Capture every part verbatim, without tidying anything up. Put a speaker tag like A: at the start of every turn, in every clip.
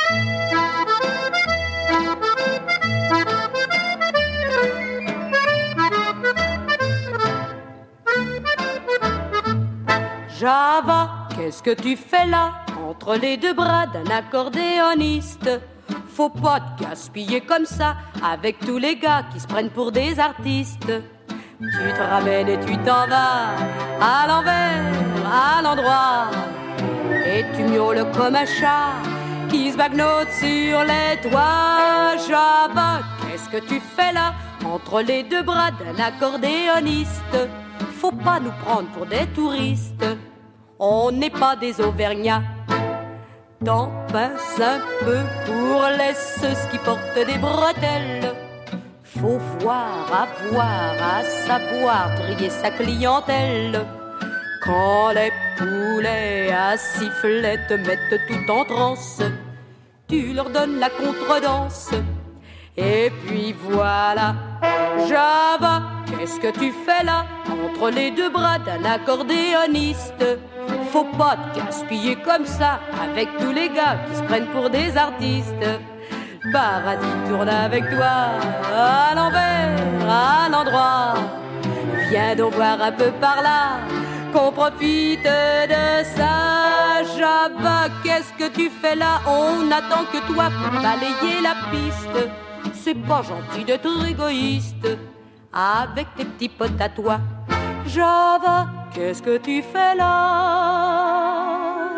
A: Java, qu'est-ce que tu fais là, entre les deux bras d'un accordéoniste? Faut pas te gaspiller comme ça, avec tous les gars qui se prennent pour des artistes. Tu te ramènes et tu t'en vas, à l'envers, à l'endroit, et tu miaules comme un chat qui se bagnote sur les toits. Java, qu'est-ce que tu fais là, entre les deux bras d'un accordéoniste? Faut pas nous prendre pour des touristes, on n'est pas des Auvergnats. T'en pinces un peu pour les ceux qui portent des bretelles. Faut voir, avoir, à savoir trier sa clientèle. Quand les poulets à sifflet te mettent tout en transe, tu leur donnes la contredanse. Et puis voilà, Java, qu'est-ce que tu fais là, entre les deux bras d'un accordéoniste? Faut pas te gaspiller comme ça, avec tous les gars qui se prennent pour des artistes. Paradis tourne avec toi, à l'envers, à l'endroit. Viens donc voir un peu par là, qu'on profite de ça. Java, qu'est-ce que tu fais là? On attend que toi pour balayer la piste. C'est pas gentil d'être égoïste avec tes petits potes à toi. Java, qu'est-ce que tu fais là,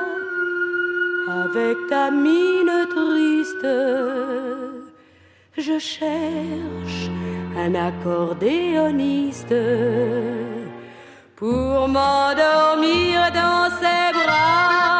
A: avec ta mine triste? Je cherche un accordéoniste pour m'endormir dans ses bras.